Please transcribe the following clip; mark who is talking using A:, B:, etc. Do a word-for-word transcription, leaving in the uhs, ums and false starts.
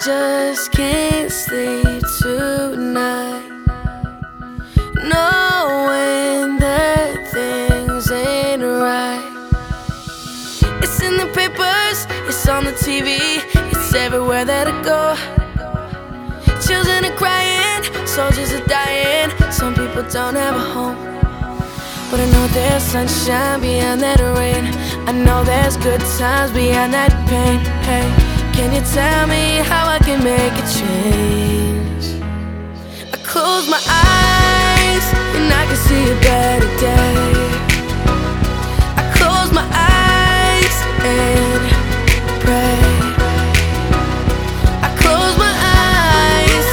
A: just can't sleep tonight, knowing that things ain't right. It's in the papers, it's on the T V, it's everywhere that I go. Children are crying, soldiers are dying, some people don't have a home. But I know there's sunshine beyond that rain, I know there's good times beyond that pain. Hey, can you tell me how I can make a change? I close my eyes and I can see it better.